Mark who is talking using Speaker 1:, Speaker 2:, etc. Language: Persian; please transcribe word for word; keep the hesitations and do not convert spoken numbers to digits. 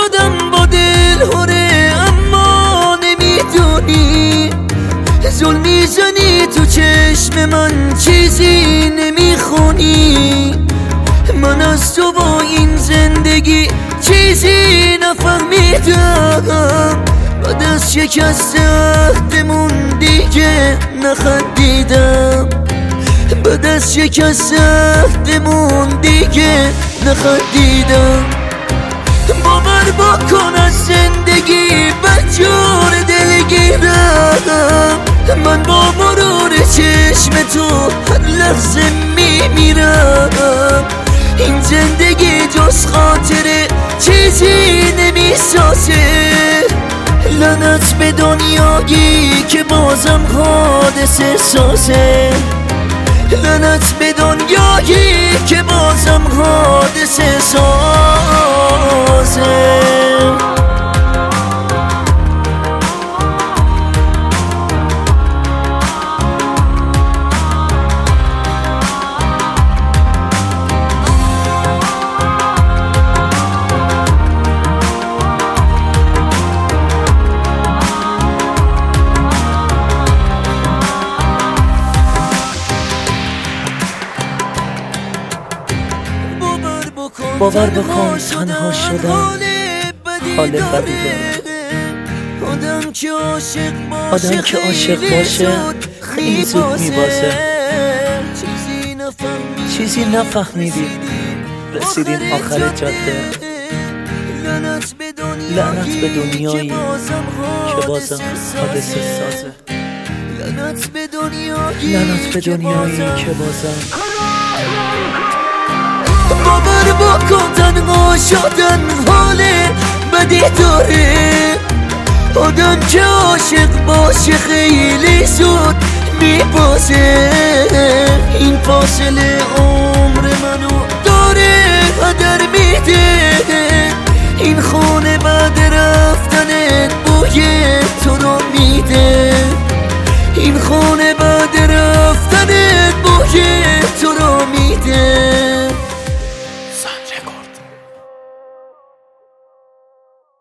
Speaker 1: شدم با دل هره، اما نمیدونی ظلم میزنی تو چشم من، چیزی نمیخونی. من از تو با این زندگی چیزی نفهمیدم، بعد از شکست عهدمون دیگه نخندیدم، بعد از شکست عهدمون دیگه نخندیدم. باور بکن از زندگی بدجور دلگیرم، من با مرور چشم تو هر لحظه میمیرم. این زندگی جز خاطره چیزی نمیسازه، لعنت به دنیایی که بازم حادثه سازه، لعنت به دنیایی که بازم حادثه سازه.
Speaker 2: باور بکن تنها شدن حال بدی داره.
Speaker 1: آدم که عاشق
Speaker 2: باشه خیلی زود میبازه. چیزی نفهمیدی رسیدیم آخر جاده، لعنت به دنیایی که بازم حادثه سازه، لعنت به دنیایی که بازم.
Speaker 1: باور بکن تنها شدن حال بدی داره. آدم که عاشق باشه خیلی زود میبازه. این فاصله عمر منو داره هدر میده،